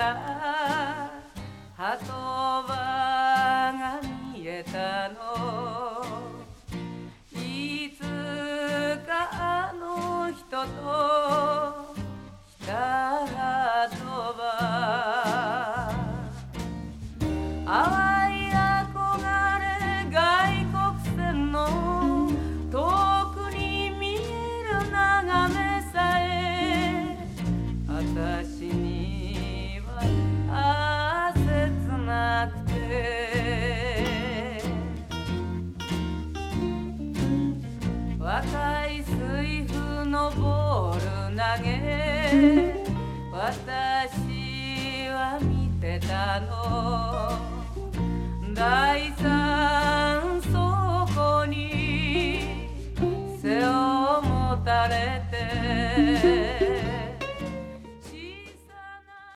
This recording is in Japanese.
た鳩場が見えたのいつかあの人と来た鳩場淡い憧れ外国船の遠くに見える眺めさえ私には切なくて若い水夫のボール投げ私は見てたの第三倉庫に背を持たれて